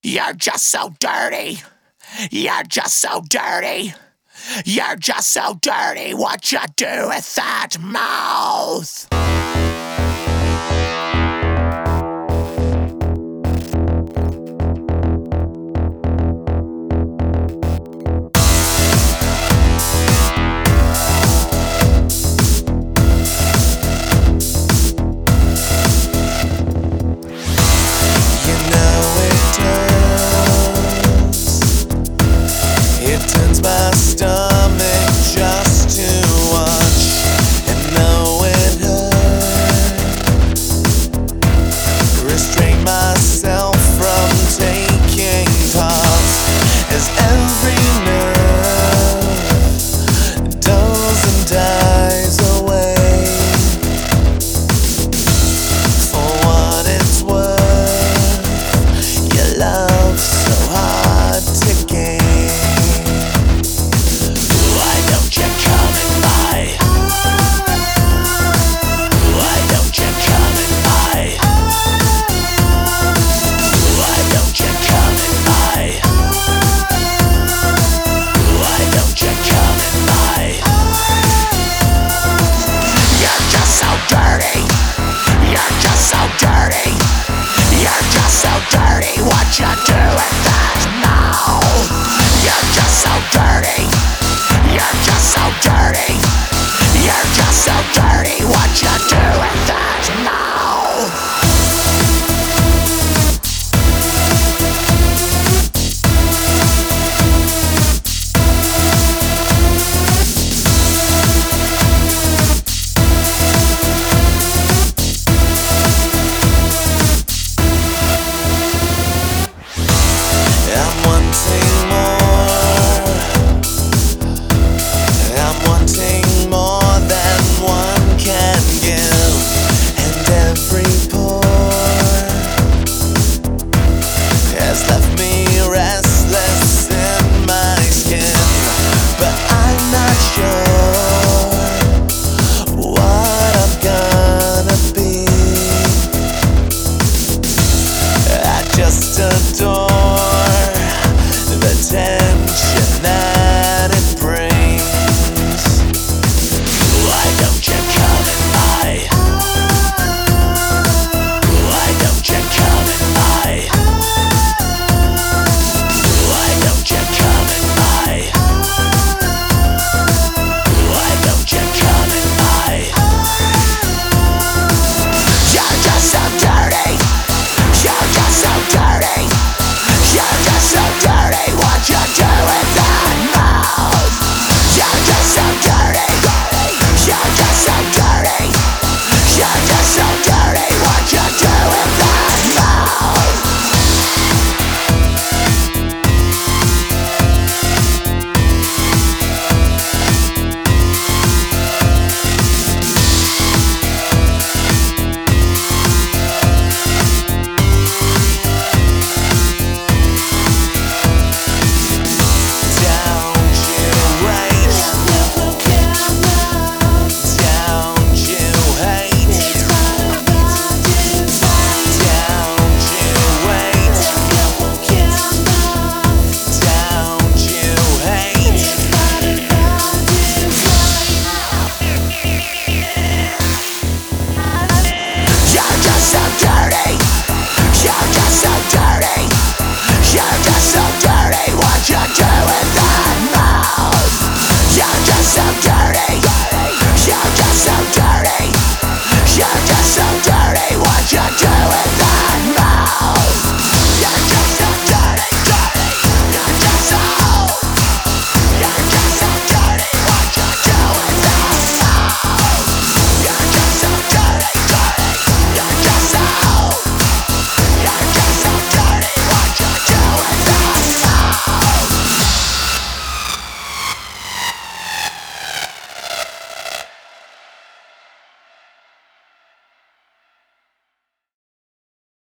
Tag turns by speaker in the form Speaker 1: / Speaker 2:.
Speaker 1: You're just so dirty. You're just so dirty. You're just so dirty. What you do with that mouth?
Speaker 2: My stomach just to watch, and know it hurts. Restrain myself from taking parts as every nerve dulls and dies away. For what it's worth, your love's so hard to gain.
Speaker 1: What you do with that mouth? You're just so dirty. You're just so dirty. You're just so dirty. What you do with that mouth?
Speaker 2: Adore the tension that it brings.
Speaker 1: Why don't you come in my? Why don't you come in my? Why don't you come in my? Why don't you come in my? You're just so dirty. You're just so dirty. You're just so dirty. What you do with that mouth? You're just so dirty. You're just so dirty. You're just so dirty. What you do with that mouth? You're just so dirty. What you do with that mouth? You're just so